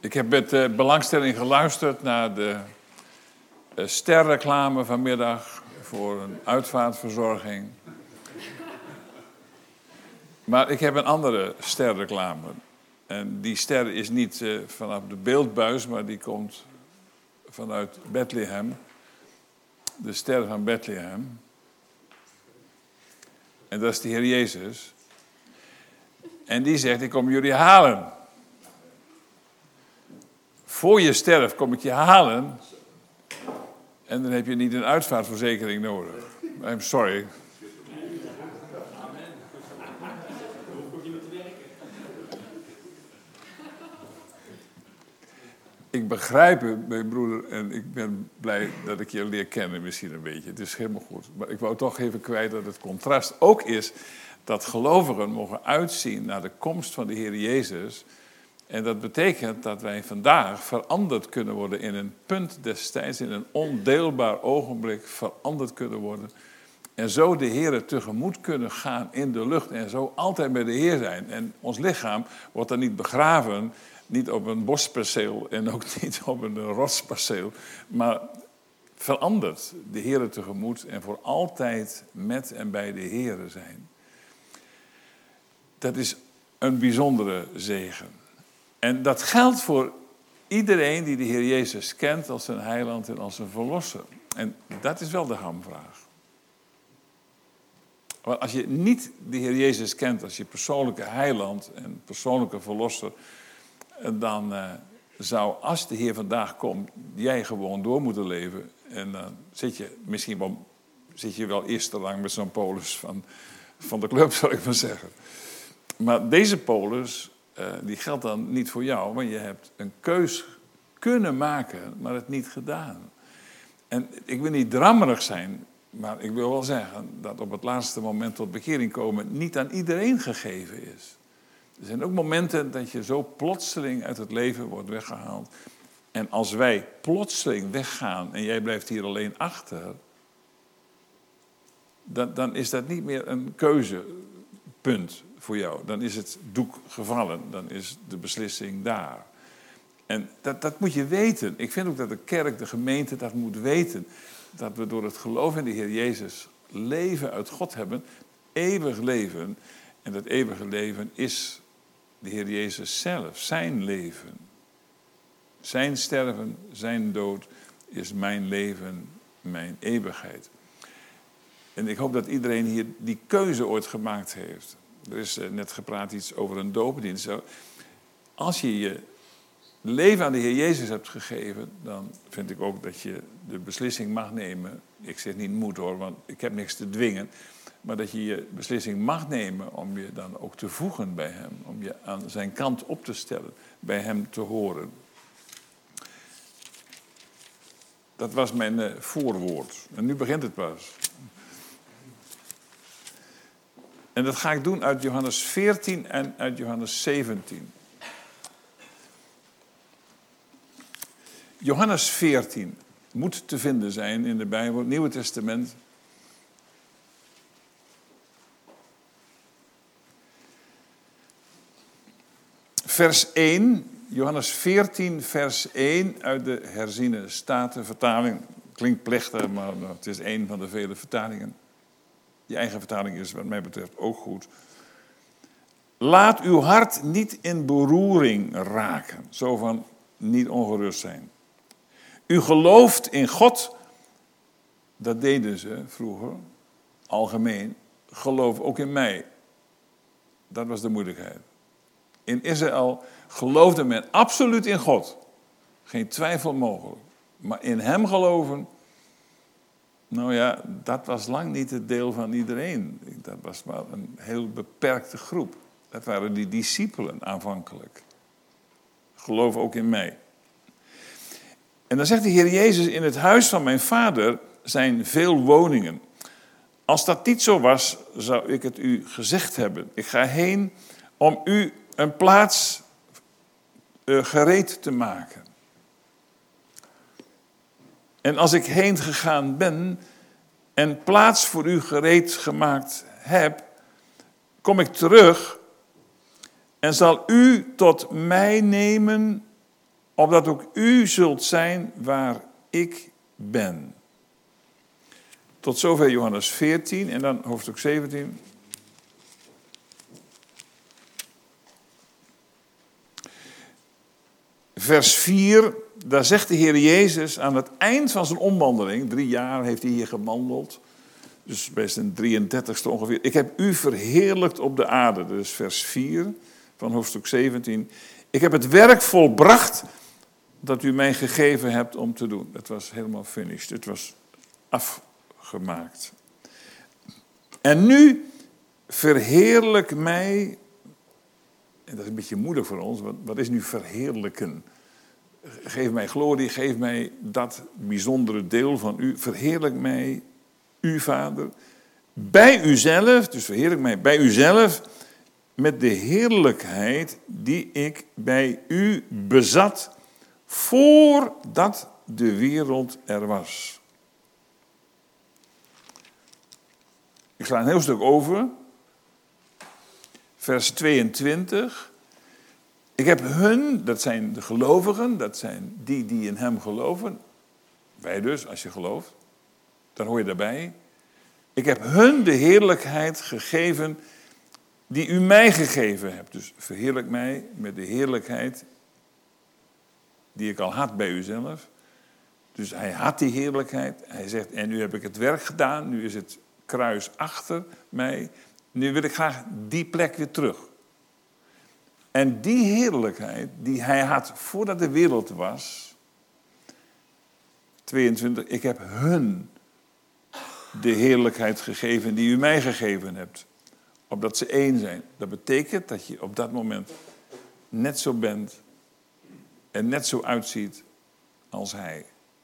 Ik heb met belangstelling geluisterd naar de sterreclame vanmiddag voor een uitvaartverzorging. Maar ik heb een andere sterreclame. En die ster is niet vanaf de beeldbuis, maar die komt vanuit Bethlehem. De ster van Bethlehem. En dat is de Heer Jezus. En die zegt, ik kom jullie halen. Voor je sterft kom ik je halen. En dan heb je niet een uitvaartverzekering nodig. I'm sorry. Ik begrijp het, mijn broeder, en ik ben blij dat ik je leer kennen misschien een beetje. Het is helemaal goed. Maar ik wou toch even kwijt dat het contrast ook is dat gelovigen mogen uitzien naar de komst van de Heer Jezus. En dat betekent dat wij vandaag veranderd kunnen worden in een punt destijds, in een ondeelbaar ogenblik veranderd kunnen worden. En zo de Heer tegemoet kunnen gaan in de lucht en zo altijd bij de Heer zijn. En ons lichaam wordt dan niet begraven, niet op een bosperceel en ook niet op een rotsperceel, maar veranderd de Heer tegemoet en voor altijd met en bij de Heer zijn. Dat is een bijzondere zegen. En dat geldt voor iedereen die de Heer Jezus kent als zijn heiland en als zijn verlosser. En dat is wel de hamvraag. Want als je niet de Heer Jezus kent als je persoonlijke heiland en persoonlijke verlosser, dan zou, als de Heer vandaag komt, jij gewoon door moeten leven. En dan zit je wel eerst te lang met zo'n polis van de club, zou ik maar zeggen. Maar deze polis, die geldt dan niet voor jou, want je hebt een keus kunnen maken, maar het niet gedaan. En ik wil niet drammerig zijn, maar ik wil wel zeggen dat op het laatste moment tot bekering komen niet aan iedereen gegeven is. Er zijn ook momenten dat je zo plotseling uit het leven wordt weggehaald. En als wij plotseling weggaan en jij blijft hier alleen achter, dan is dat niet meer een keuzepunt voor jou. Dan is het doek gevallen, dan is de beslissing daar. En dat moet je weten. Ik vind ook dat de kerk, de gemeente, dat moet weten. Dat we door het geloof in de Heer Jezus leven uit God hebben, eeuwig leven. En dat eeuwige leven is de Heer Jezus zelf, zijn leven. Zijn sterven, zijn dood is mijn leven, mijn eeuwigheid. En ik hoop dat iedereen hier die keuze ooit gemaakt heeft. Er is net gepraat iets over een doopdienst. Als je je leven aan de Heer Jezus hebt gegeven, dan vind ik ook dat je de beslissing mag nemen. Ik zeg niet moet hoor, want ik heb niks te dwingen. Maar dat je je beslissing mag nemen om je dan ook te voegen bij hem. Om je aan zijn kant op te stellen, bij hem te horen. Dat was mijn voorwoord. En nu begint het pas. En dat ga ik doen uit Johannes 14 en uit Johannes 17. Johannes 14 moet te vinden zijn in de Bijbel, het Nieuwe Testament. Vers 1, Johannes 14, vers 1 uit de herziene statenvertaling. Klinkt plechtig, maar het is een van de vele vertalingen. Je eigen vertaling is wat mij betreft ook goed. Laat uw hart niet in beroering raken. Zo van niet ongerust zijn. U gelooft in God. Dat deden ze vroeger. Algemeen. Geloof ook in mij. Dat was de moeilijkheid. In Israël geloofde men absoluut in God. Geen twijfel mogelijk. Maar in hem geloven, nou ja, dat was lang niet het deel van iedereen. Dat was maar een heel beperkte groep. Dat waren die discipelen aanvankelijk. Geloof ook in mij. En dan zegt de Heer Jezus, in het huis van mijn vader zijn veel woningen. Als dat niet zo was, zou ik het u gezegd hebben. Ik ga heen om u een plaats gereed te maken. En als ik heen gegaan ben en plaats voor u gereed gemaakt heb, kom ik terug en zal u tot mij nemen opdat ook u zult zijn waar ik ben. Tot zover Johannes 14 en dan hoofdstuk 17. Vers 4, daar zegt de Heer Jezus aan het eind van zijn omwandeling, 3 jaar heeft hij hier gewandeld, dus bij zijn 33ste ongeveer. Ik heb u verheerlijkt op de aarde, dus vers 4 van hoofdstuk 17. Ik heb het werk volbracht dat u mij gegeven hebt om te doen. Het was helemaal finished, het was afgemaakt. En nu verheerlijk mij, en dat is een beetje moeilijk voor ons, wat is nu verheerlijken? Geef mij glorie, geef mij dat bijzondere deel van u. Verheerlijk mij, u Vader, bij uzelf, dus verheerlijk mij bij uzelf, met de heerlijkheid die ik bij u bezat, voordat de wereld er was. Ik sla een heel stuk over. Vers 22. Ik heb hun, dat zijn de gelovigen, dat zijn die in hem geloven. Wij dus, als je gelooft. Dan hoor je daarbij. Ik heb hun de heerlijkheid gegeven die u mij gegeven hebt. Dus verheerlijk mij met de heerlijkheid die ik al had bij uzelf. Dus hij had die heerlijkheid. Hij zegt, en nu heb ik het werk gedaan. Nu is het kruis achter mij. Nu wil ik graag die plek weer terug. En die heerlijkheid die hij had voordat de wereld was. 22, ik heb hun de heerlijkheid gegeven die u mij gegeven hebt. Opdat ze één zijn. Dat betekent dat je op dat moment net zo bent en net zo uitziet als hij.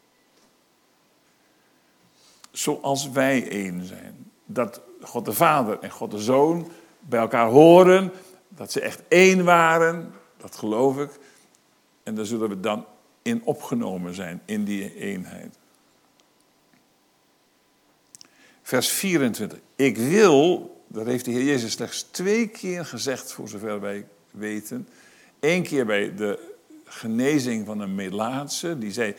Zoals wij één zijn. Dat God de Vader en God de Zoon bij elkaar horen. Dat ze echt één waren. Dat geloof ik. En daar zullen we dan in opgenomen zijn. In die eenheid. Vers 24. Ik wil, dat heeft de Heer Jezus slechts 2 keer gezegd, voor zover wij weten. 1 keer bij de genezing van een melaatse. Die zei,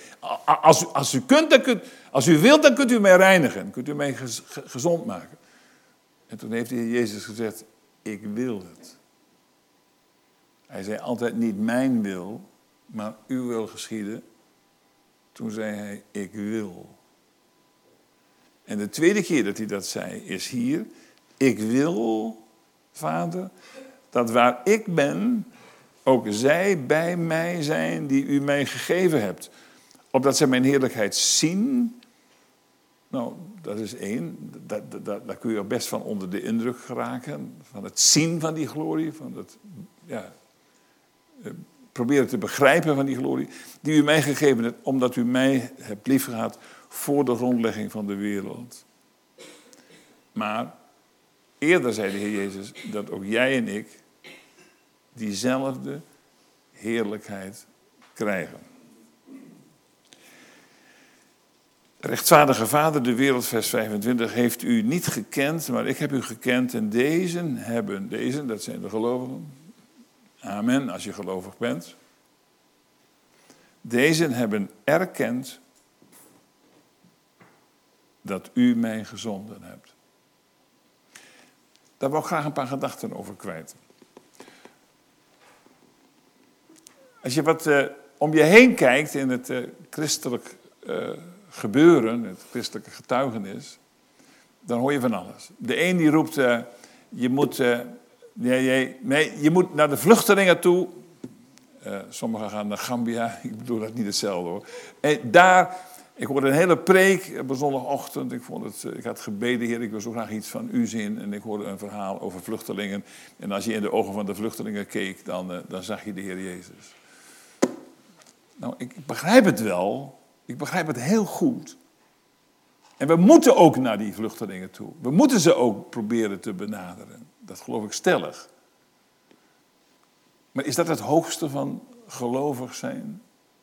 als u wilt, dan kunt u mij reinigen. Kunt u mij gezond maken. En toen heeft de Heer Jezus gezegd, ik wil het. Hij zei altijd niet mijn wil, maar uw wil geschieden. Toen zei hij, ik wil. En de 2e keer dat hij dat zei, is hier. Ik wil, Vader, dat waar ik ben, ook zij bij mij zijn die u mij gegeven hebt. Opdat zij mijn heerlijkheid zien. Nou, dat is 1. Daar kun je ook best van onder de indruk geraken. Van het zien van die glorie. Van het proberen te begrijpen van die glorie. Die u mij gegeven hebt, omdat u mij hebt liefgehad voor de grondlegging van de wereld. Maar eerder zei de Heer Jezus dat ook jij en ik diezelfde heerlijkheid krijgen. Rechtvaardige Vader, de wereld, vers 25, heeft u niet gekend, maar ik heb u gekend en deze, dat zijn de gelovigen. Amen, als je gelovig bent. Deze hebben erkend dat u mij gezonden hebt. Daar wil ik graag een paar gedachten over kwijt. Als je wat om je heen kijkt in het christelijk gebeuren, het christelijke getuigenis, dan hoor je van alles. De een die roept, je moet naar de vluchtelingen toe. Sommigen gaan naar Gambia, ik bedoel dat niet hetzelfde hoor. En daar, ik hoorde een hele preek op een zondagochtend. Ik had gebeden, Heer, ik wil zo graag iets van u zien. En ik hoorde een verhaal over vluchtelingen. En als je in de ogen van de vluchtelingen keek, dan zag je de Heer Jezus. Nou, ik begrijp het wel. Ik begrijp het heel goed. En we moeten ook naar die vluchtelingen toe. We moeten ze ook proberen te benaderen. Dat geloof ik stellig. Maar is dat het hoogste van gelovig zijn?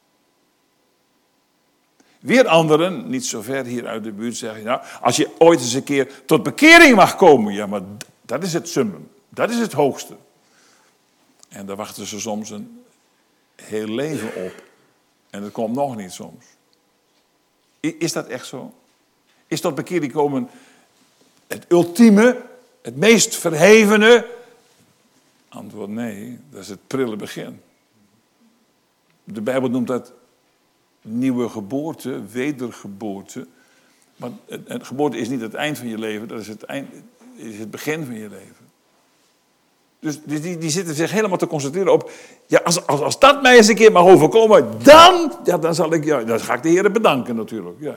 Weer anderen, niet zo ver hier uit de buurt, zeggen, nou, als je ooit eens een keer tot bekering mag komen, ja, maar dat is het summum. Dat is het hoogste. En daar wachten ze soms een heel leven op. En dat komt nog niet soms. Is dat echt zo? Is tot bekering komen het ultieme, het meest verhevene? Antwoord nee, dat is het prille begin. De Bijbel noemt dat nieuwe geboorte, wedergeboorte. Maar het geboorte is niet het eind van je leven, dat is het begin van je leven. Dus die zitten zich helemaal te concentreren op, ja, als dat mij eens een keer mag overkomen, dan ga ik de Heer bedanken natuurlijk. Ja.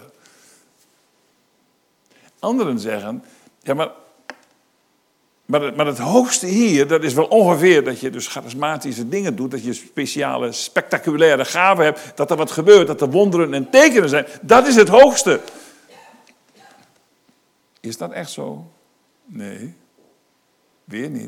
Anderen zeggen, ja, maar het hoogste hier, dat is wel ongeveer dat je dus charismatische dingen doet, dat je speciale, spectaculaire gaven hebt, dat er wat gebeurt, dat er wonderen en tekenen zijn. Dat is het hoogste. Is dat echt zo? Nee, weer niet.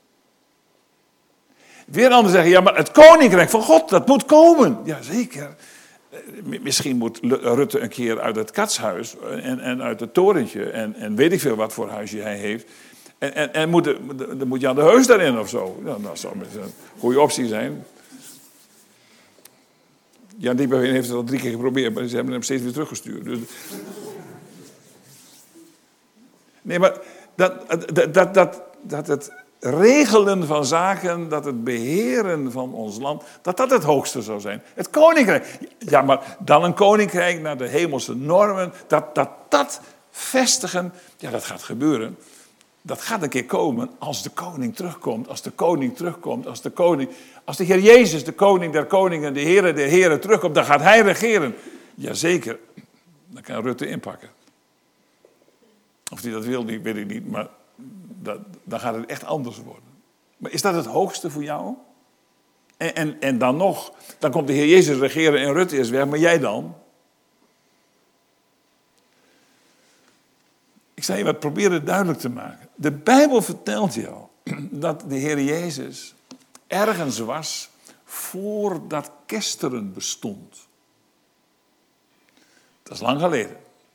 Weer anderen zeggen, ja, maar het koninkrijk van God, dat moet komen. Jazeker. Misschien moet Rutte een keer uit het katshuis en uit het torentje en weet ik veel wat voor huisje hij heeft. En moet Jan de Heus daarin of zo. Ja, dat zou een goede optie zijn. Jan Diepenveen heeft het al 3 keer geprobeerd, maar ze hebben hem steeds weer teruggestuurd. Dus... Nee, maar dat het regelen van zaken, dat het beheren van ons land, dat het hoogste zou zijn. Het koninkrijk. Ja, maar dan een koninkrijk naar de hemelse normen, dat vestigen, ja, dat gaat gebeuren. Dat gaat een keer komen als de koning terugkomt, als de Heer Jezus, de koning der koningen, de Heere der heren terugkomt, dan gaat hij regeren. Jazeker, dan kan Rutte inpakken. Of hij dat wil, weet ik niet, maar dan gaat het echt anders worden. Maar is dat het hoogste voor jou? En dan nog, dan komt de Heer Jezus regeren en Rutte is weg, maar jij dan? Ik zal je wat proberen duidelijk te maken. De Bijbel vertelt jou dat de Heer Jezus ergens was voordat Kesteren bestond. Dat is lang geleden.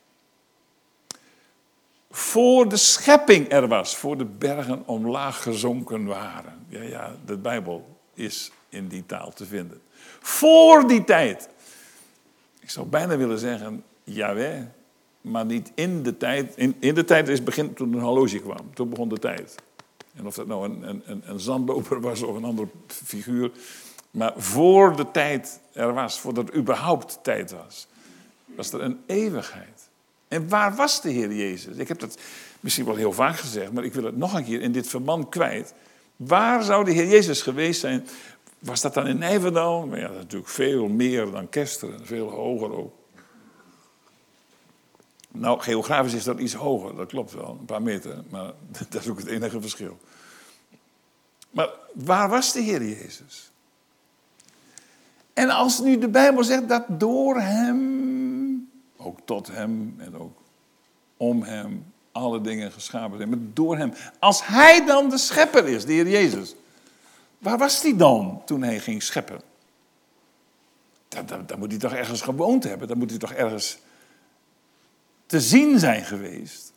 Voor de schepping er was, voor de bergen omlaag gezonken waren. Ja, de Bijbel is in die taal te vinden. Voor die tijd. Ik zou bijna willen zeggen, jawel, maar niet in de tijd. In de tijd is begin toen een horloge kwam. Toen begon de tijd. En of dat nou een zandloper was of een andere figuur. Maar voor de tijd er was, voordat er überhaupt tijd was, was er een eeuwigheid. En waar was de Heer Jezus? Ik heb dat misschien wel heel vaak gezegd, maar ik wil het nog een keer in dit verband kwijt. Waar zou de Heer Jezus geweest zijn? Was dat dan in Nijverdal? Maar ja, dat is natuurlijk veel meer dan Kesteren, veel hoger ook. Nou, geografisch is dat iets hoger, dat klopt wel, een paar meter, maar dat is ook het enige verschil. Maar waar was de Heer Jezus? En als nu de Bijbel zegt dat door hem, ook tot hem en ook om hem, alle dingen geschapen zijn, maar door hem. Als hij dan de schepper is, de Heer Jezus, waar was hij dan toen hij ging scheppen? Dan moet hij toch ergens gewoond hebben, dan moet hij toch ergens te zien zijn geweest.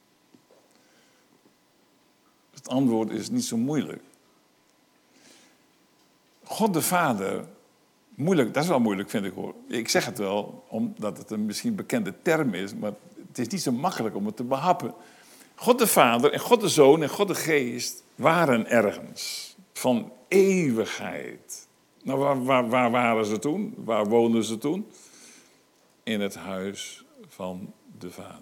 Het antwoord is niet zo moeilijk. God de Vader, moeilijk, dat is wel moeilijk vind ik hoor. Ik zeg het wel, omdat het een misschien bekende term is, maar het is niet zo makkelijk om het te behappen. God de Vader en God de Zoon en God de Geest waren ergens van eeuwigheid. Nou, waar waren ze toen? Waar woonden ze toen? In het huis van de Vader.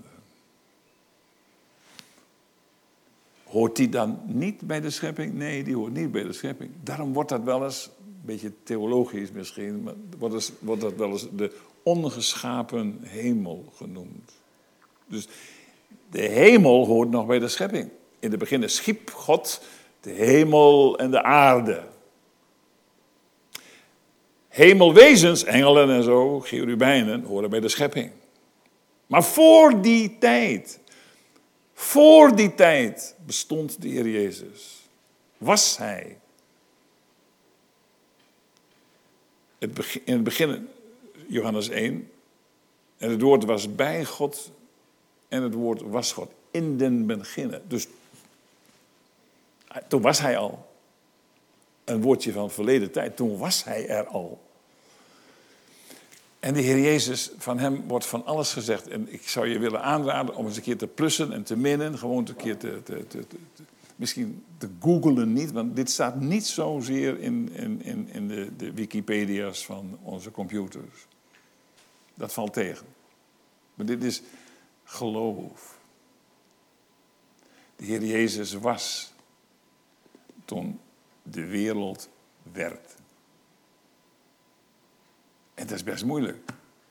Hoort die dan niet bij de schepping? Nee, die hoort niet bij de schepping. Daarom wordt dat wel eens, een beetje theologisch misschien, maar wordt dat wel eens de ongeschapen hemel genoemd. Dus de hemel hoort nog bij de schepping. In het begin schiep God de hemel en de aarde. Hemelwezens, engelen en zo, cherubijnen, horen bij de schepping. Maar voor die tijd bestond de Heer Jezus. Was hij. In het begin, Johannes 1, en het woord was bij God en het woord was God. In den beginnen. Dus toen was hij al. Een woordje van verleden tijd, toen was hij er al. En de Heer Jezus, van hem wordt van alles gezegd. En ik zou je willen aanraden om eens een keer te plussen en te minnen. Gewoon een keer misschien te googlen niet. Want dit staat niet zozeer in de Wikipedia's van onze computers. Dat valt tegen. Maar dit is geloof. De Heer Jezus was toen de wereld werd. En dat is best moeilijk.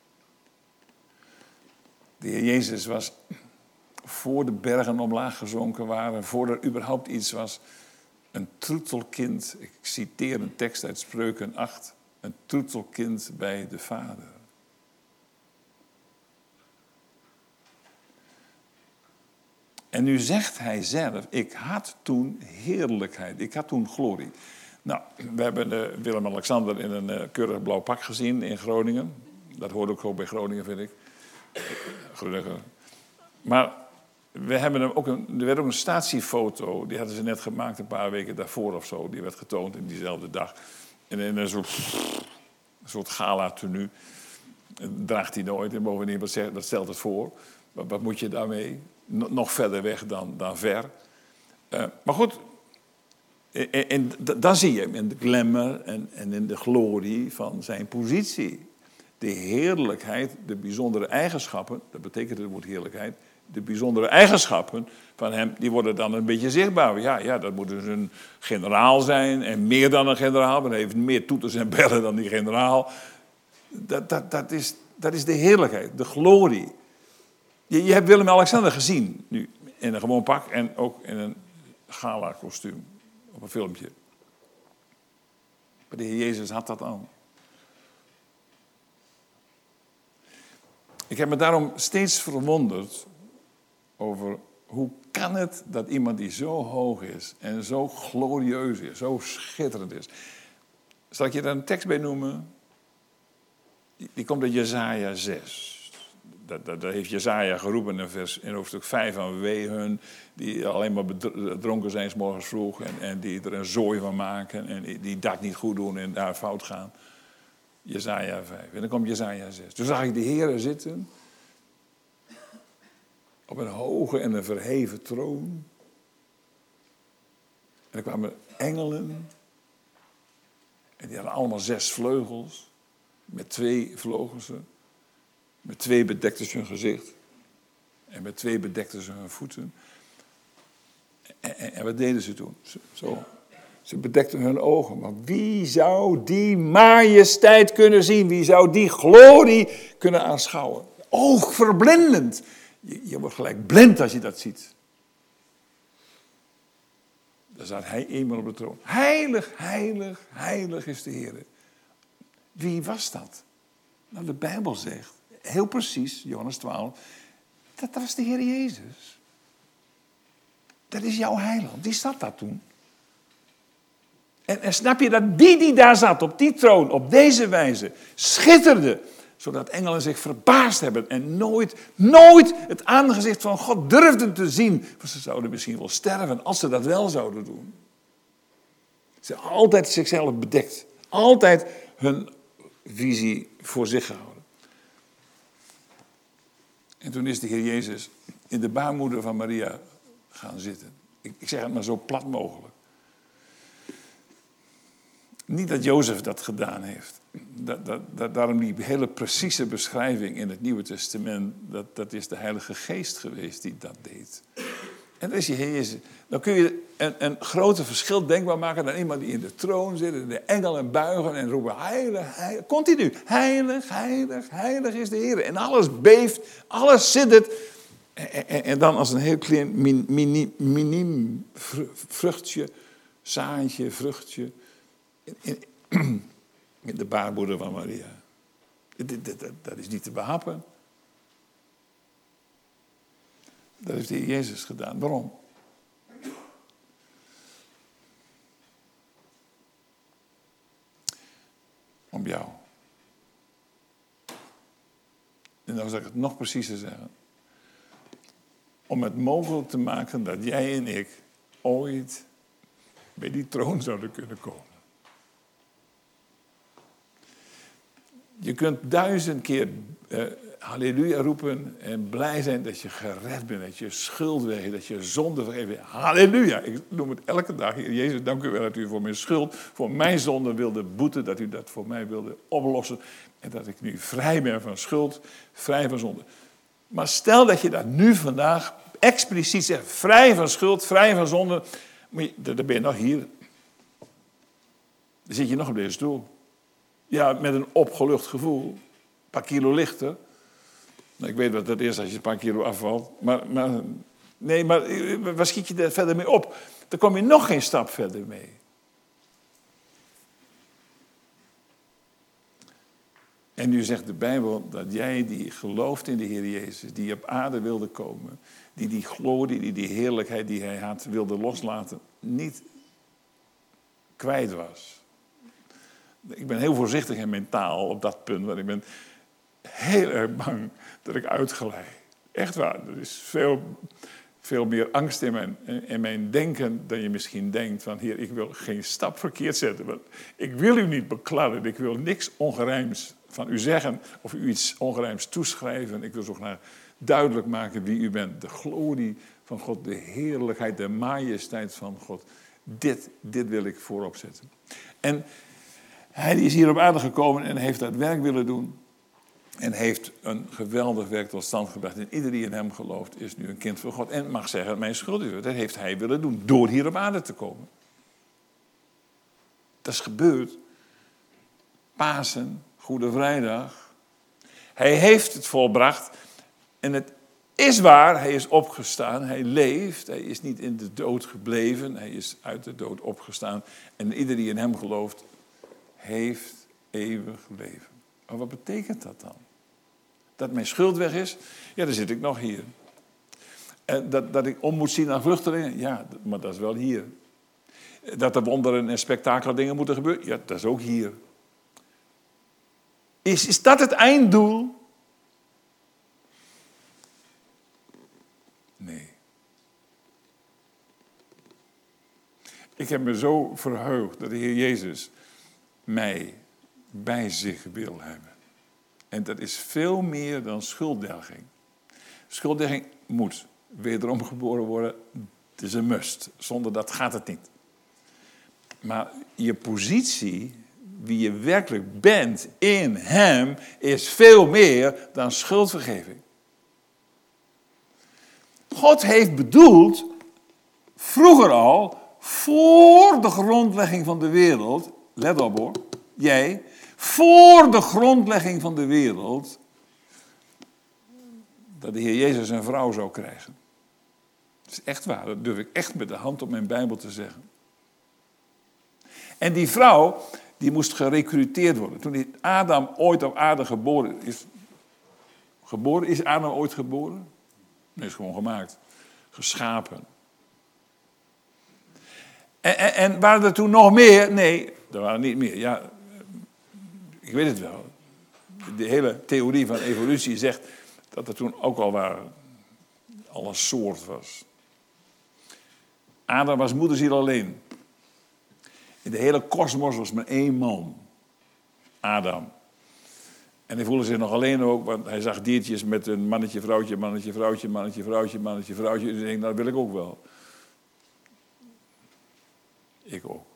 De Heer Jezus was voor de bergen omlaag gezonken waren, voor er überhaupt iets was, een troetelkind. Ik citeer een tekst uit Spreuken 8. Een troetelkind bij de Vader. En nu zegt hij zelf, ik had toen heerlijkheid, ik had toen glorie. Nou, we hebben Willem-Alexander in een keurig blauw pak gezien in Groningen. Dat hoort ook gewoon bij Groningen, vind ik. Gelukkig. Maar we hebben er werd ook een statiefoto, die hadden ze net gemaakt een paar weken daarvoor of zo. Die werd getoond in diezelfde dag. En in een soort gala-tenue. Draagt hij nooit. En bovendien, wat stelt het voor? Wat moet je daarmee? Nog verder weg dan ver. Maar goed, en dan zie je hem in de glamour en in de glorie van zijn positie. De heerlijkheid, de bijzondere eigenschappen, dat betekent het woord heerlijkheid, de bijzondere eigenschappen van hem, die worden dan een beetje zichtbaar. Ja, dat moet dus een generaal zijn en meer dan een generaal, maar hij heeft meer toeters en bellen dan die generaal. Dat is de heerlijkheid, de glorie. Je hebt Willem-Alexander gezien nu in een gewoon pak en ook in een gala-kostuum op een filmpje. Maar de Heer Jezus had dat aan. Ik heb me daarom steeds verwonderd over hoe kan het dat iemand die zo hoog is en zo glorieus is, zo schitterend is. Zal ik je daar een tekst bij noemen? Die komt uit Jesaja 6. Dat heeft Jesaja geroepen in hoofdstuk 5 aan wee hun die alleen maar dronken zijn 's morgens vroeg en die er een zooi van maken en die dat niet goed doen en daar fout gaan. Jesaja 5. En dan komt Jesaja 6. Toen zag ik de Heere zitten op een hoge en een verheven troon. En er kwamen engelen en die hadden allemaal 6 vleugels. Met 2 vlogen ze. Met 2 bedekten ze hun gezicht. En met 2 bedekten ze hun voeten. En wat deden ze toen? Zo. Ze bedekten hun ogen. Maar wie zou die majesteit kunnen zien? Wie zou die glorie kunnen aanschouwen? Oogverblindend. Je wordt gelijk blind als je dat ziet. Daar zat hij eenmaal op de troon. Heilig, heilig, heilig is de Heer. Wie was dat? Nou, de Bijbel zegt, heel precies, Johannes 12, dat was de Heer Jezus. Dat is jouw heiland. Die zat daar toen. En snap je dat die daar zat, op die troon, op deze wijze, schitterde, zodat engelen zich verbaasd hebben en nooit het aangezicht van God durfden te zien. Want ze zouden misschien wel sterven als ze dat wel zouden doen. Ze hebben altijd zichzelf bedekt. Altijd hun visie voor zich gehouden. En toen is de Heer Jezus in de baarmoeder van Maria gaan zitten. Ik zeg het maar zo plat mogelijk. Niet dat Jozef dat gedaan heeft. Daarom die hele precieze beschrijving in het Nieuwe Testament, dat is de Heilige Geest geweest die dat deed. En dat is je Heer Jezus. Dan kun je een groter verschil denkbaar maken dan iemand die in de troon zit en de engelen buigen en roepen heilig, heilig, continu. Heilig, heilig, heilig is de Heer. En alles beeft, alles siddert. En dan als een heel klein miniem vruchtje, zaadje, vruchtje. In de baarmoeder van Maria. Dat is niet te behappen. Dat heeft de Heer Jezus gedaan. Waarom? Om jou. En dan zal ik het nog preciezer zeggen. Om het mogelijk te maken dat jij en ik ooit bij die troon zouden kunnen komen. Je kunt 1000 keer halleluja roepen en blij zijn dat je gered bent, dat je schuld weg, dat je zonde vergeven. Halleluja, ik noem het elke dag. Heer Jezus, dank u wel dat u voor mijn schuld, voor mijn zonde wilde boeten, dat u dat voor mij wilde oplossen en dat ik nu vrij ben van schuld, vrij van zonde. Maar stel dat je dat nu vandaag expliciet zegt, vrij van schuld, vrij van zonde, dan ben je nog hier. Dan zit je nog op deze stoel. Ja, met een opgelucht gevoel. Een paar kilo lichter. Nou, ik weet wat dat is als je een paar kilo afvalt. Maar waar schiet je er verder mee op? Dan kom je nog geen stap verder mee. En nu zegt de Bijbel dat jij die gelooft in de Heer Jezus, die op aarde wilde komen, die glorie, die heerlijkheid die hij had, wilde loslaten, niet kwijt was. Ik ben heel voorzichtig in mijn taal op dat punt, want ik ben heel erg bang dat ik uitglij. Echt waar, er is veel meer angst in mijn denken dan je misschien denkt. Van Heer, ik wil geen stap verkeerd zetten, want ik wil u niet bekladden, ik wil niks ongerijms van u zeggen of u iets ongerijms toeschrijven. Ik wil zo graag duidelijk maken wie u bent. De glorie van God, de heerlijkheid, de majesteit van God. Dit wil ik voorop zetten. En hij is hier op aarde gekomen en heeft dat werk willen doen. En heeft een geweldig werk tot stand gebracht. En ieder die in hem gelooft is nu een kind van God. En mag zeggen, mijn schuld is. Dat heeft hij willen doen door hier op aarde te komen. Dat is gebeurd. Pasen, Goede Vrijdag. Hij heeft het volbracht. En het is waar, hij is opgestaan. Hij leeft. Hij is niet in de dood gebleven. Hij is uit de dood opgestaan. En ieder die in hem gelooft, heeft eeuwig leven. Maar wat betekent dat dan? Dat mijn schuld weg is? Ja, dan zit ik nog hier. En dat ik om moet zien naar vluchtelingen? Ja, maar dat is wel hier. Dat er wonderen en spektakelen dingen moeten gebeuren? Ja, dat is ook hier. Is dat het einddoel? Nee. Ik heb me zo verheugd dat de Heer Jezus mij bij zich wil hebben. En dat is veel meer dan schulddelging. Schulddelging moet wederom geboren worden. Het is een must. Zonder dat gaat het niet. Maar je positie, wie je werkelijk bent in hem, is veel meer dan schuldvergeving. God heeft bedoeld, vroeger al, voor de grondlegging van de wereld, let op hoor, jij, voor de grondlegging van de wereld, dat de Heer Jezus een vrouw zou krijgen. Dat is echt waar, dat durf ik echt met de hand op mijn Bijbel te zeggen. En die vrouw, die moest gerecruiteerd worden. Toen Adam ooit op aarde geboren is. Is Adam ooit geboren? Nee, is gewoon gemaakt. Geschapen. En waren er toen nog meer? Nee, er waren niet meer. Ja, ik weet het wel. De hele theorie van evolutie zegt dat er toen ook al een soort was. Adam was moederziel alleen. In de hele kosmos was maar één man. Adam. En hij voelde zich nog alleen ook, want hij zag diertjes met een mannetje, vrouwtje, mannetje, vrouwtje, mannetje, vrouwtje, mannetje, vrouwtje. Dus hij denkt, nou, dat wil ik ook wel. Ik ook.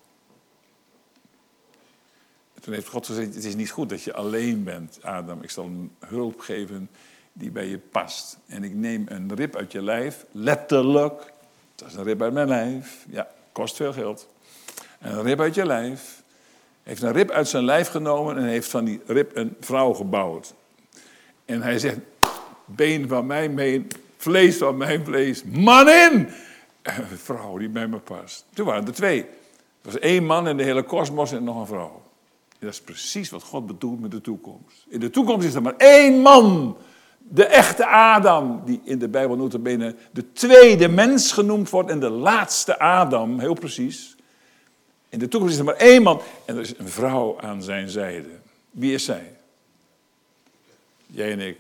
En toen heeft God gezegd, het is niet goed dat je alleen bent, Adam. Ik zal een hulp geven die bij je past. En ik neem een rib uit je lijf, letterlijk. Dat is een rib uit mijn lijf. Ja, kost veel geld. Een rib uit je lijf. Heeft een rib uit zijn lijf genomen en heeft van die rib een vrouw gebouwd. En hij zegt, been van mijn been, vlees van mijn vlees, man in! Een vrouw die bij me past. Toen waren er twee. Er was één man in de hele kosmos en nog een vrouw. En dat is precies wat God bedoelt met de toekomst. In de toekomst is er maar één man. De echte Adam, die in de Bijbel nota bene de tweede mens genoemd wordt en de laatste Adam, heel precies. In de toekomst is er maar één man en er is een vrouw aan zijn zijde. Wie is zij? Jij en ik.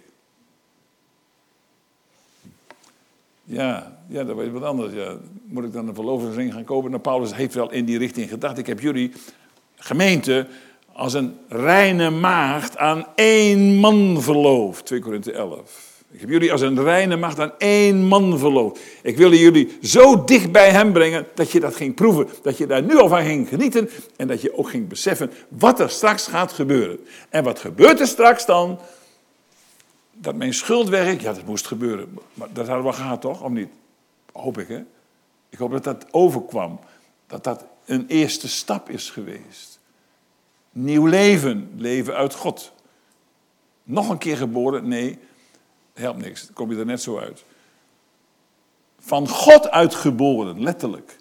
Ja, dat weet ik wat anders. Ja. Moet ik dan een verlovingsring gaan kopen? Nou, Paulus heeft wel in die richting gedacht. Ik heb jullie gemeente als een reine maagd aan één man verloofd. 2 Korinthe 11. Ik heb jullie als een reine maagd aan één man verloofd. Ik wilde jullie zo dicht bij hem brengen dat je dat ging proeven. Dat je daar nu al van ging genieten. En dat je ook ging beseffen wat er straks gaat gebeuren. En wat gebeurt er straks dan? Dat mijn schuld weg is. Ja, dat moest gebeuren. Maar dat hadden we gehad toch? Of niet? Hoop ik, hè? Ik hoop dat dat overkwam. Dat dat een eerste stap is geweest. Nieuw leven. Leven uit God. Nog een keer geboren? Nee. Helpt niks, dan kom je er net zo uit. Van God uitgeboren, letterlijk.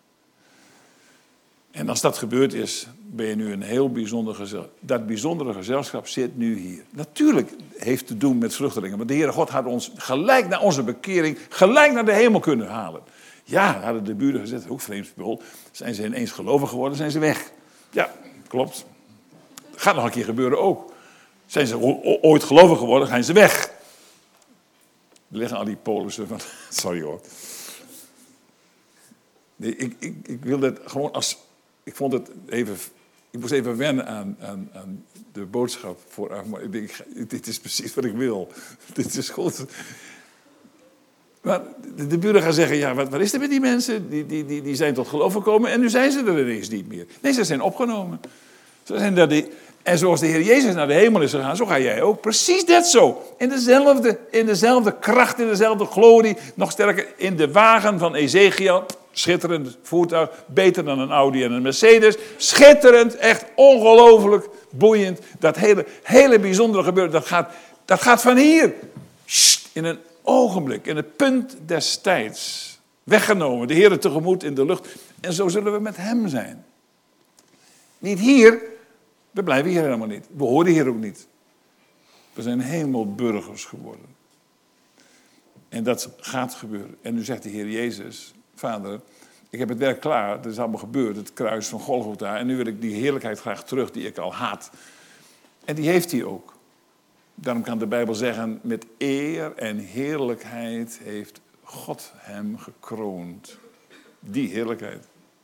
En als dat gebeurd is, ben je nu een heel bijzonder gezelschap. Dat bijzondere gezelschap zit nu hier. Natuurlijk heeft te doen met vluchtelingen. Maar de Heere God had ons gelijk naar onze bekering, gelijk naar de hemel kunnen halen. Ja, hadden de buren gezegd, ook vreemd spul. Zijn ze ineens gelovig geworden, zijn ze weg. Ja, klopt. Gaat nog een keer gebeuren ook. Zijn ze ooit gelovig geworden, zijn ze weg. Er liggen al die polissen van... Sorry hoor. Nee, ik wilde het gewoon als... Ik vond het even... Ik moest even wennen aan de boodschap vooraf. Maar ik denk, dit is precies wat ik wil. Dit is goed. Maar de buren gaan zeggen... Ja, wat is er met die mensen? Die zijn tot geloof gekomen en nu zijn ze er ineens niet meer. Nee, ze zijn opgenomen. Ze zijn daar en zoals de Heer Jezus naar de hemel is gegaan, zo ga jij ook. Precies net zo. In dezelfde kracht, in dezelfde glorie. Nog sterker, in de wagen van Ezekiel. Schitterend voertuig. Beter dan een Audi en een Mercedes. Schitterend, echt ongelooflijk boeiend. Dat hele bijzondere gebeuren, dat gaat van hier. In een ogenblik, in het punt des tijds. Weggenomen, de Heer tegemoet in de lucht. En zo zullen we met hem zijn. Niet hier... We blijven hier helemaal niet. We horen hier ook niet. We zijn hemelburgers geworden. En dat gaat gebeuren. En nu zegt de Heer Jezus, Vader, ik heb het werk klaar. Dat is allemaal gebeurd, het kruis van Golgotha. En nu wil ik die heerlijkheid graag terug die ik al haat. En die heeft hij ook. Daarom kan de Bijbel zeggen, met eer en heerlijkheid heeft God hem gekroond. Die heerlijkheid.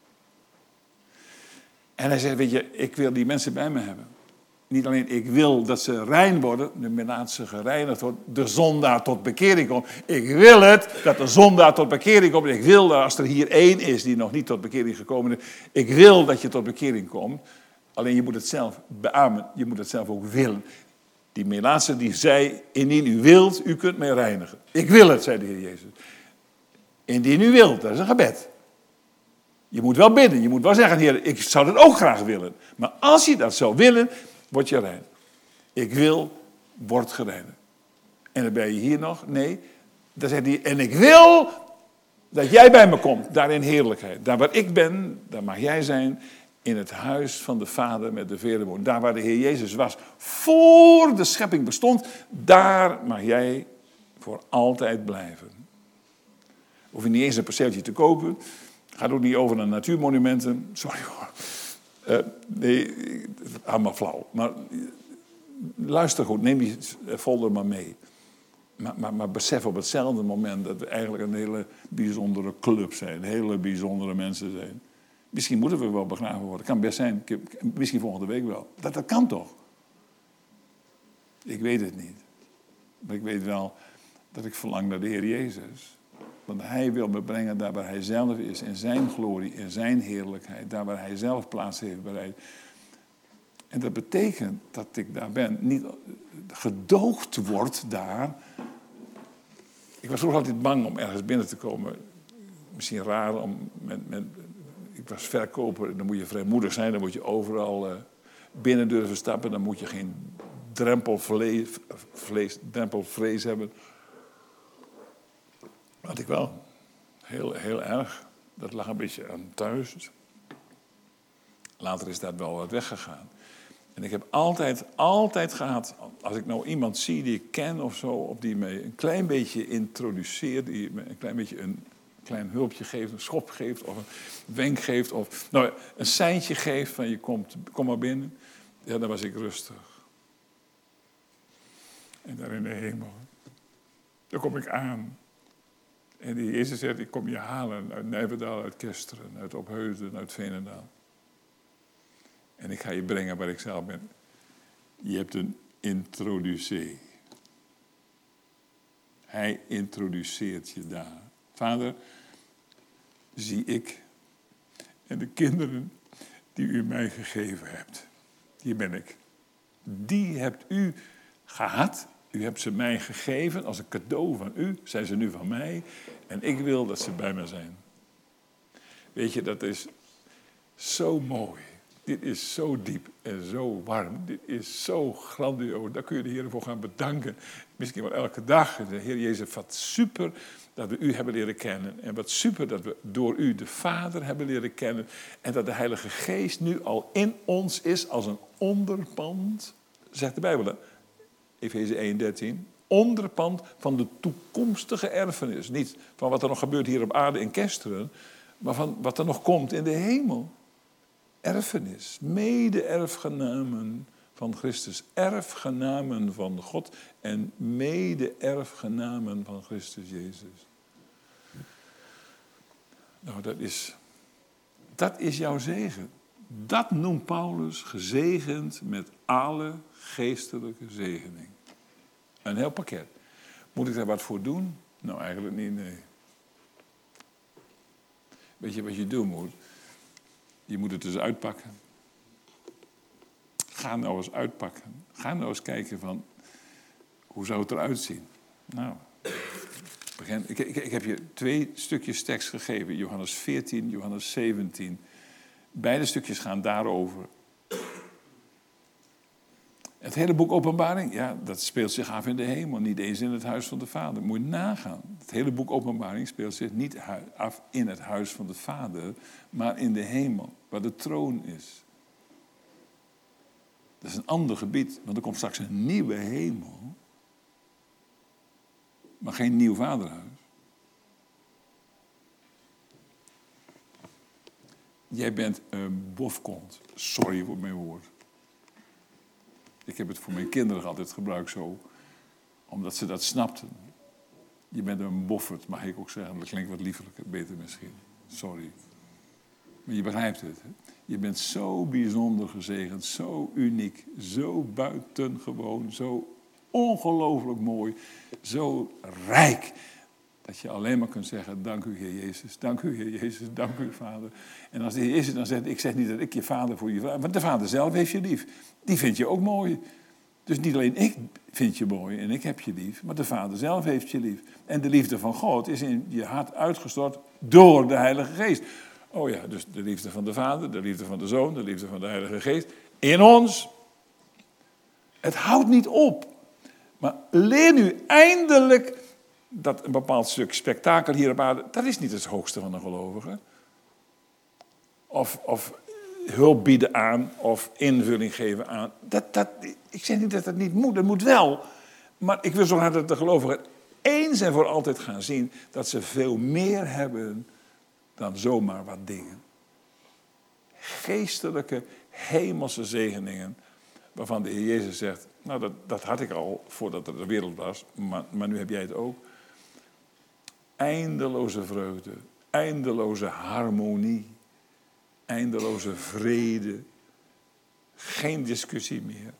En hij zegt, weet je, ik wil die mensen bij me hebben. Niet alleen ik wil dat ze rein worden, maar ze gereinigd wordt, de zondaar tot bekering komt. Ik wil het, dat de zondaar tot bekering komt. Ik wil dat als er hier één is die nog niet tot bekering gekomen is. Ik wil dat je tot bekering komt. Alleen je moet het zelf beamen, je moet het zelf ook willen. Die Melaatse die zei, indien u wilt, u kunt mij reinigen. Ik wil het, zei de Heer Jezus. Indien u wilt, dat is een gebed. Je moet wel bidden, je moet wel zeggen, Heer, ik zou dat ook graag willen. Maar als je dat zou willen, word je rein. Ik wil, word gereinigd. En dan ben je hier nog, nee. Dan zegt hij, en ik wil dat jij bij me komt, daar in heerlijkheid. Daar waar ik ben, daar mag jij zijn, in het huis van de Vader met de vele woorden. Daar waar de Heer Jezus was, voor de schepping bestond, daar mag jij voor altijd blijven. Hoef je niet eens een perceeltje te kopen. Gaat ook niet over naar natuurmonumenten. Sorry hoor. Nee, allemaal flauw. Maar luister goed, neem die folder maar mee. Maar besef op hetzelfde moment dat we eigenlijk een hele bijzondere club zijn. Hele bijzondere mensen zijn. Misschien moeten we wel begraven worden. Kan best zijn. Misschien volgende week wel. Dat kan toch? Ik weet het niet. Maar ik weet wel dat ik verlang naar de Heer Jezus. Want hij wil me brengen daar waar hij zelf is. In zijn glorie, in zijn heerlijkheid. Daar waar hij zelf plaats heeft bereid. En dat betekent dat ik daar ben. Niet gedoogd word daar. Ik was vroeger altijd bang om ergens binnen te komen. Misschien raar om ik was verkoper. Dan moet je vrijmoedig zijn. Dan moet je overal binnen durven stappen. Dan moet je geen drempelvrees hebben. Had ik wel. Heel erg. Dat lag een beetje aan thuis. Later is dat wel wat weggegaan. En ik heb altijd gehad, als ik nou iemand zie die ik ken of zo, of die me een klein beetje introduceert, die me een klein beetje een klein hulpje geeft, een schop geeft, of een wenk geeft, of een seintje geeft van kom maar binnen. Ja, dan was ik rustig. En daar in de hemel, daar kom ik aan. En die Jezus zegt, ik kom je halen uit Nijverdal, uit Kesteren, uit Opheusden, uit Veenendaal. En ik ga je brengen waar ik zelf ben. Je hebt een introducee. Hij introduceert je daar. Vader, zie ik en de kinderen die u mij gegeven hebt. Hier ben ik. Die hebt u gehad. U hebt ze mij gegeven als een cadeau van u. Zijn ze nu van mij. En ik wil dat ze bij me zijn. Weet je, dat is zo mooi. Dit is zo diep en zo warm. Dit is zo grandioos. Daar kun je de Heer voor gaan bedanken. Misschien wel elke dag. De Heer Jezus, wat super dat we u hebben leren kennen. En wat super dat we door u de Vader hebben leren kennen. En dat de Heilige Geest nu al in ons is als een onderpand. Zegt de Bijbel, hè? Efeze 1:13. Onderpand van de toekomstige erfenis. Niet van wat er nog gebeurt hier op aarde in Kesteren. Maar van wat er nog komt in de hemel. Erfenis, mede-erfgenamen van Christus, erfgenamen van God en mede-erfgenamen van Christus Jezus. Nou, dat is jouw zegen. Dat noemt Paulus gezegend met alle geestelijke zegening. Een heel pakket. Moet ik daar wat voor doen? Nou, eigenlijk niet, nee. Weet je wat je doen moet? Je moet het dus uitpakken. Ga nou eens uitpakken. Ga nou eens kijken van, hoe zou het eruit zien? Nou, ik heb je 2 stukjes tekst gegeven. Johannes 14, Johannes 17. Beide stukjes gaan daarover. Het hele boek Openbaring, ja, dat speelt zich af in de hemel. Niet eens in het huis van de Vader. Moet je nagaan. Het hele boek Openbaring speelt zich niet af in het huis van de Vader, maar in de hemel, waar de troon is. Dat is een ander gebied, want er komt straks een nieuwe hemel, maar geen nieuw vaderhuis. Jij bent een bofkont. Sorry voor mijn woord. Ik heb het voor mijn kinderen altijd gebruikt zo. Omdat ze dat snapten. Je bent een boffert, mag ik ook zeggen. Dat klinkt wat liefelijker, beter misschien. Sorry. Maar je begrijpt het. Hè? Je bent zo bijzonder gezegend. Zo uniek. Zo buitengewoon. Zo ongelooflijk mooi. Zo rijk. Dat je alleen maar kunt zeggen, dank u Heer Jezus. Dank u Heer Jezus. Dank u Vader. En als de Heer Jezus dan zegt, ik zeg niet dat ik je vader voor je vader. Want de Vader zelf heeft je lief. Die vindt je ook mooi. Dus niet alleen ik vind je mooi en ik heb je lief. Maar de Vader zelf heeft je lief. En de liefde van God is in je hart uitgestort door de Heilige Geest. Oh ja, dus de liefde van de Vader, de liefde van de Zoon, de liefde van de Heilige Geest. In ons. Het houdt niet op. Maar leer nu eindelijk dat een bepaald stuk spektakel hier op aarde, dat is niet het hoogste van een gelovige. Of hulp bieden aan, of invulling geven aan. Ik zeg niet dat dat niet moet, dat moet wel. Maar ik wil zo graag dat de gelovigen eens en voor altijd gaan zien dat ze veel meer hebben dan zomaar wat dingen. Geestelijke, hemelse zegeningen, waarvan de Heer Jezus zegt, nou dat had ik al voordat er de wereld was, maar nu heb jij het ook. Eindeloze vreugde, eindeloze harmonie, eindeloze vrede, geen discussie meer,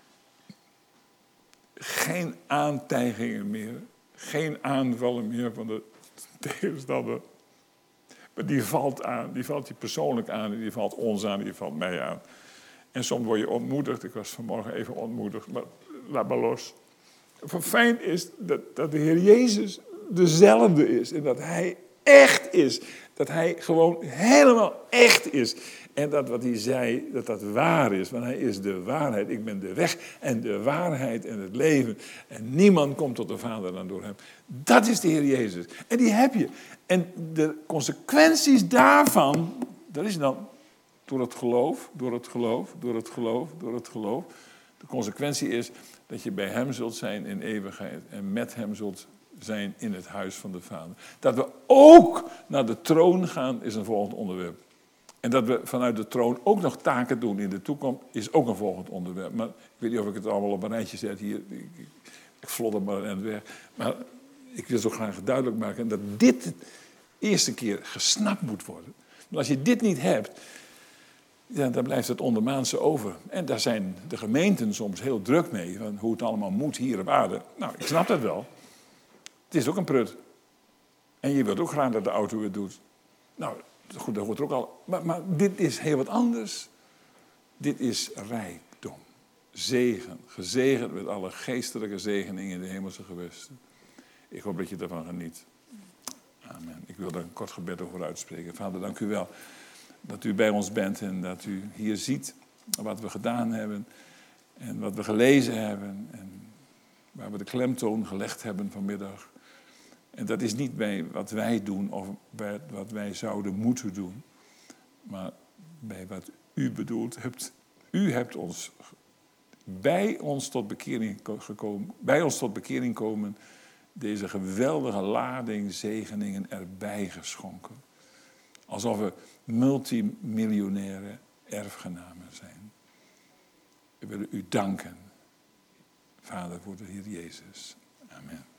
geen aantijgingen meer, geen aanvallen meer van de tegenstander. Maar die valt aan, die valt je persoonlijk aan, die valt ons aan, die valt mij aan. En soms word je ontmoedigd, ik was vanmorgen even ontmoedigd, maar laat maar los. Wat fijn is dat de Heer Jezus dezelfde is en dat Hij echt is. Dat Hij gewoon helemaal echt is. En dat wat Hij zei, dat waar is. Want Hij is de waarheid. Ik ben de weg en de waarheid en het leven. En niemand komt tot de Vader dan door Hem. Dat is de Heer Jezus. En die heb je. En de consequenties daarvan, dat is dan door het geloof, door het geloof, door het geloof, door het geloof. De consequentie is dat je bij Hem zult zijn in eeuwigheid. En met Hem zult zijn in het huis van de Vader. Dat we ook naar de troon gaan, is een volgend onderwerp. En dat we vanuit de troon ook nog taken doen in de toekomst, is ook een volgend onderwerp. Maar ik weet niet of ik het allemaal op een rijtje zet hier. Ik vlodder maar en weg. Maar ik wil zo graag duidelijk maken dat dit de eerste keer gesnapt moet worden. Maar als je dit niet hebt, ja, daar blijft het ondermaanse over. En daar zijn de gemeenten soms heel druk mee, van hoe het allemaal moet hier op aarde. Nou, ik snap dat wel. Het is ook een prut. En je wilt ook graag dat de auto het doet. Nou, goed, dat hoort er ook al. Maar dit is heel wat anders. Dit is rijkdom. Zegen. Gezegend met alle geestelijke zegeningen in de hemelse gewesten. Ik hoop dat je ervan geniet. Amen. Ik wil daar een kort gebed over uitspreken. Vader, dank u wel dat u bij ons bent en dat u hier ziet wat we gedaan hebben en wat we gelezen hebben en waar we de klemtoon gelegd hebben vanmiddag. En dat is niet bij wat wij doen of bij wat wij zouden moeten doen, maar bij wat u bedoeld hebt. U hebt ons bij ons tot bekering komen, deze geweldige lading zegeningen erbij geschonken. Alsof we multimiljonaire erfgenamen zijn. We willen u danken, Vader, voor de Heer Jezus. Amen.